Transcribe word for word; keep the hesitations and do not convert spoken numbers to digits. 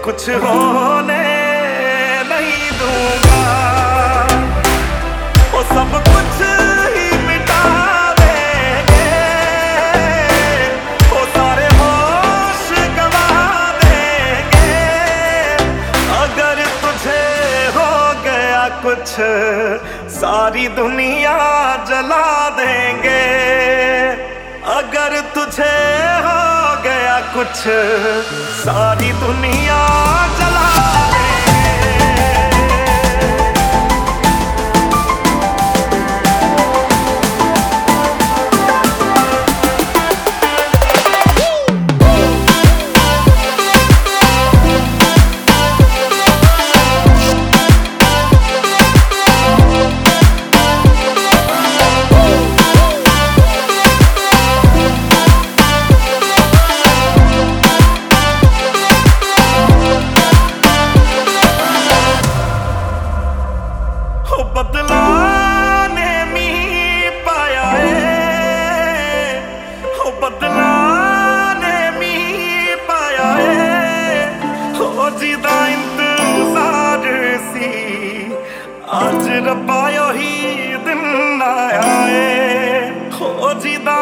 कुछ होने नहीं दूंगा। वो सब कुछ ही मिटा देंगे, वो सारे होश गवा देंगे। अगर तुझे हो गया कुछ, सारी दुनिया जला देंगे। अगर तुझे हो गया कुछ, सारी दुनिया जला देंगे। बदला ने मी पाया है, हो बदला ने मी पाया है। हो जिदा इंतजार सी, आज रब्बा ही दिन आया है। हो जिदा